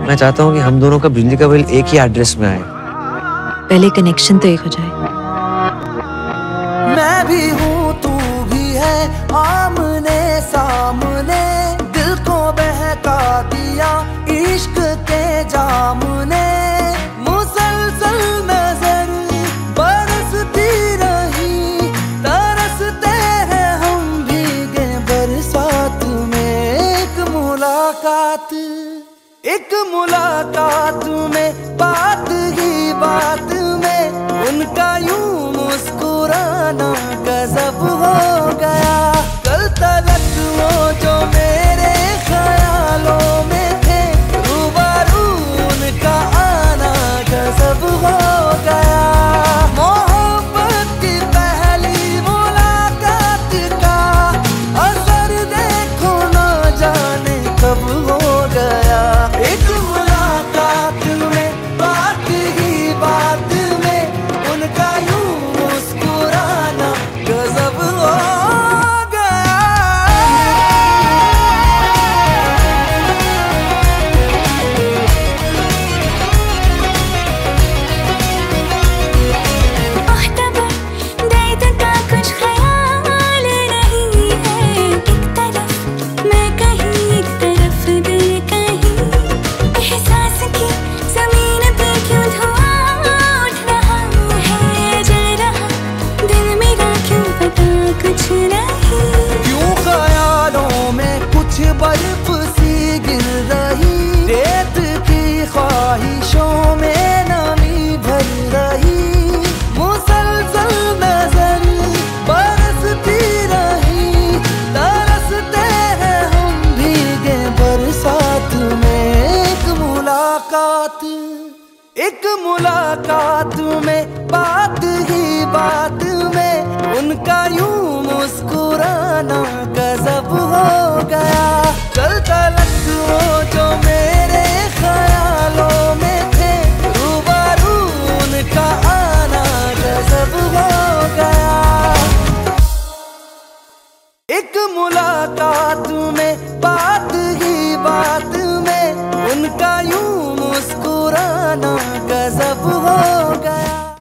मैं चाहता हूँ कि हम दोनों का बिजली का बिल एक ही एड्रेस में आए। पहले कनेक्शन तो एक हो जाए। मैं भी हूँ तू भी है, आमने सामने दिल को बहका दिया इश्क के जाम ने। मुसलसल नजर बरसती रही, तरसते हैं हम भीगे बरसात में। एक मुलाकात में, बात ही बात में उनका यूं मुस्कुराना गजब हो गया। कल तलक वो जो मेरे ख्यालों में थे, रूबरू उनका आना गजब हो गया। मोहब्बत की पहली मुलाकात का असर देखो ना जाने कब हो गया। एक मुलाकात में, बात ही बात में उनका यूं मुस्कुराना गजब हो गया। दर्द का कुछ ख्याल नहीं है, एक तरफ मैं कहीं एक तरफ दिल कहीं। एहसास की जमीन पे क्यों धुआं उठ रहा है, जल रहा दिल मेरा क्यों पता कुछ नहीं। क्यों ख्यालों में कुछ बर्फ सी गिर रही, रेत की ख्वाहिशों में नमी भर रही। मुसलसल नजर बरसती रही, तरसते हैं हम भीगे बरसात में। एक मुलाकात में, बात ही बात में उनका यूं मुस्कुराना गजब हो गया। कल तलक वो जो मेरे ख्यालों में थे, रूबरू उनका आना गजब हो गया। एक मुलाकात में, बात ही बात में उनका यूं मुस्कुराना गजब हो